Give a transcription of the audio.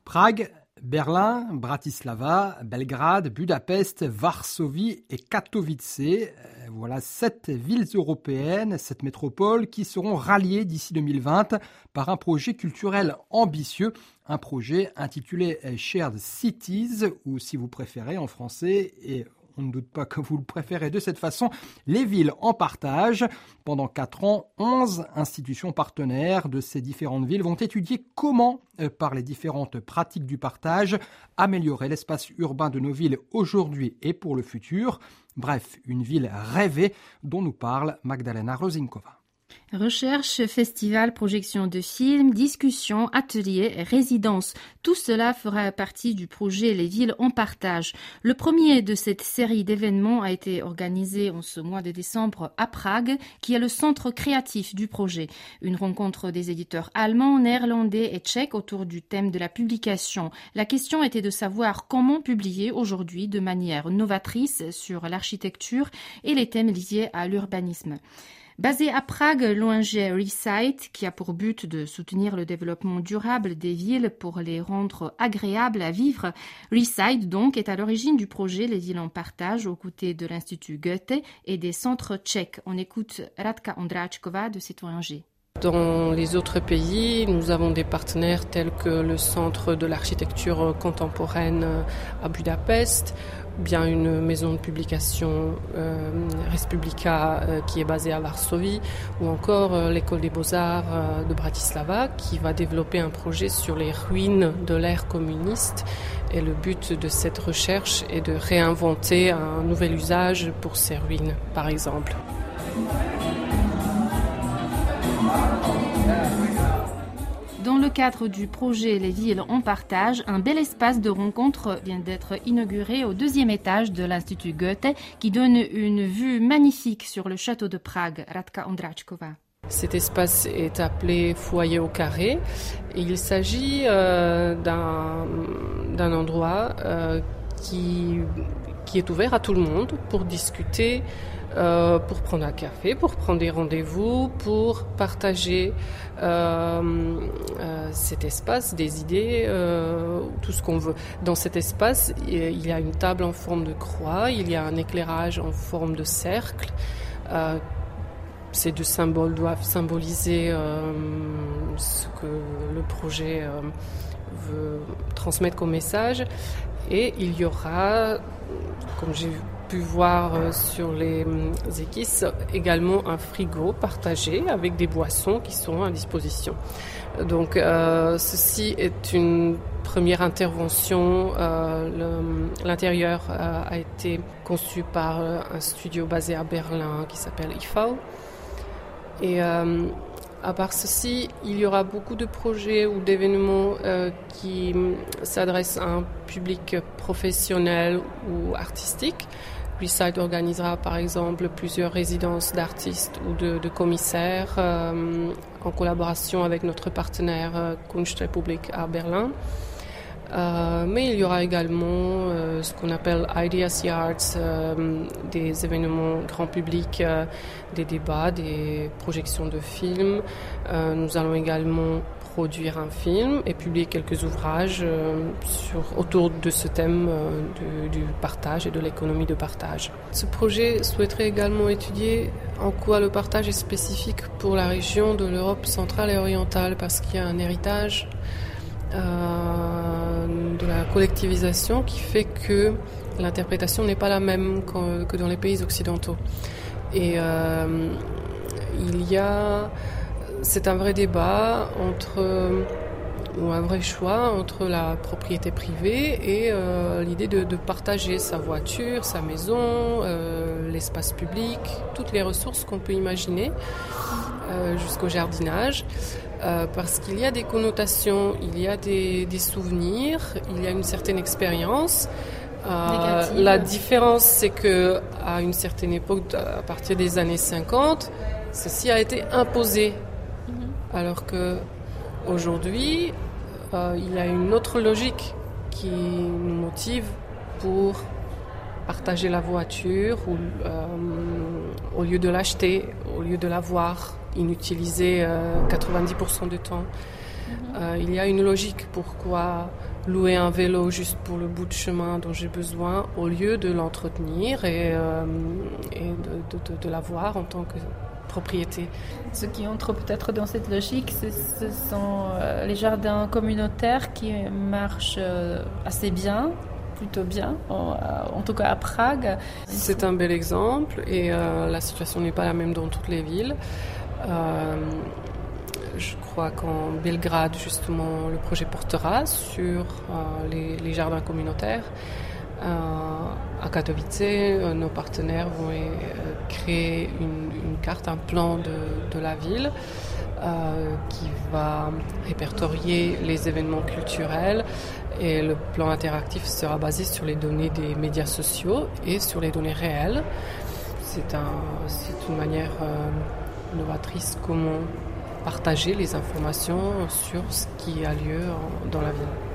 Prague, Berlin, Bratislava, Belgrade, Budapest, Varsovie et Katowice. Voilà 7 villes européennes, 7 métropoles qui seront ralliées d'ici 2020 par un projet culturel ambitieux, un projet intitulé Shared Cities, ou si vous préférez en français, et on ne doute pas que vous le préférez de cette façon, les villes en partage. Pendant 4 ans, 11 institutions partenaires de ces différentes villes vont étudier comment, par les différentes pratiques du partage, améliorer l'espace urbain de nos villes aujourd'hui et pour le futur. Bref, une ville rêvée dont nous parle Magdalena Rozinkova. Recherche, festival, projection de films, discussions, ateliers, résidences. Tout cela fera partie du projet Les villes en partage. Le premier de cette série d'événements a été organisé en ce mois de décembre à Prague, qui est le centre créatif du projet. Une rencontre des éditeurs allemands, néerlandais et tchèques autour du thème de la publication. La question était de savoir comment publier aujourd'hui de manière novatrice sur l'architecture et les thèmes liés à l'urbanisme. Basé à Prague, l'ONG Resite, qui a pour but de soutenir le développement durable des villes pour les rendre agréables à vivre, Resite donc est à l'origine du projet Les villes en partage aux côtés de l'Institut Goethe et des centres tchèques. On écoute Radka Ondráčková de cette ONG. Dans les autres pays, nous avons des partenaires tels que le Centre de l'architecture contemporaine à Budapest, bien une maison de publication Respublika qui est basée à Varsovie, ou encore l'École des Beaux-Arts de Bratislava qui va développer un projet sur les ruines de l'ère communiste. Et le but de cette recherche est de réinventer un nouvel usage pour ces ruines, par exemple. Dans le cadre du projet Les villes en partage, un bel espace de rencontre vient d'être inauguré au 2e étage de l'Institut Goethe qui donne une vue magnifique sur le château de Prague. Radka Ondráčková. Cet espace est appelé Foyer au carré et il s'agit d'un endroit qui est ouvert à tout le monde pour discuter, pour prendre un café, pour prendre des rendez-vous, pour partager cet espace, des idées, tout ce qu'on veut. Dans cet espace, il y a une table en forme de croix, il y a un éclairage en forme de cercle. Ces deux symboles doivent symboliser ce que le projet veut transmettre comme message. Et il y aura, comme j'ai pu voir sur les équisses, également un frigo partagé avec des boissons qui seront à disposition. Donc ceci est une première intervention. L'intérieur a été conçu par un studio basé à Berlin qui s'appelle IV. Et à part ceci, il y aura beaucoup de projets ou d'événements qui s'adressent à un public professionnel ou artistique. Resite organisera par exemple plusieurs résidences d'artistes ou de commissaires en collaboration avec notre partenaire Kunstrepublik à Berlin. Mais il y aura également ce qu'on appelle Ideas Yards, des événements grand public, des débats, des projections de films. Nous allons également produire un film et publier quelques ouvrages autour de ce thème du partage et de l'économie de partage. Ce projet souhaiterait également étudier en quoi le partage est spécifique pour la région de l'Europe centrale et orientale, parce qu'il y a un héritage de la collectivisation qui fait que l'interprétation n'est pas la même que dans les pays occidentaux. Et c'est un vrai débat ou un vrai choix entre la propriété privée et l'idée de partager sa voiture, sa maison, l'espace public, toutes les ressources qu'on peut imaginer, jusqu'au jardinage. Parce qu'il y a des connotations, il y a des souvenirs, il y a une certaine expérience. La différence, c'est que à une certaine époque, à partir des années 50, ceci a été imposé. Alors que aujourd'hui, il y a une autre logique qui nous motive pour partager la voiture au lieu de l'acheter, au lieu de l'avoir inutilisée 90% du temps. Il y a une logique pourquoi louer un vélo juste pour le bout de chemin dont j'ai besoin au lieu de l'entretenir et de l'avoir en tant que propriété. Ce qui entre peut-être dans cette logique, ce sont les jardins communautaires qui marchent assez bien, plutôt bien, en tout cas à Prague. C'est un bel exemple et la situation n'est pas la même dans toutes les villes. Je crois qu'en Belgrade, justement, le projet portera sur les jardins communautaires. À Katowice, nos partenaires vont créer une carte, un plan de la ville qui va répertorier les événements culturels et le plan interactif sera basé sur les données des médias sociaux et sur les données réelles. C'est une manière novatrice comment partager les informations sur ce qui a lieu dans la ville.